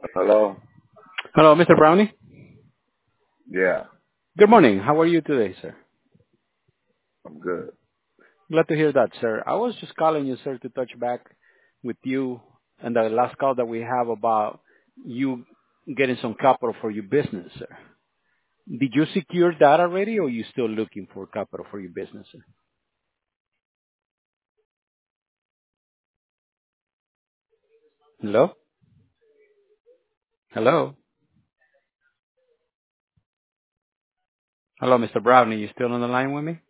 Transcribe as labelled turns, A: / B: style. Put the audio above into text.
A: Hello?
B: Hello, Mr. Brownie.
A: Yeah,
B: Good morning. How are you today, sir?
A: I'm good.
B: Glad to hear that, sir. I was just calling you, sir, to touch back with you and the last call that we have about you getting some capital for your business, sir. Did you secure that already, or are you still looking for capital for your business, sir? Hello? Hello? Hello, Mr. Brownie. You still on the line with me?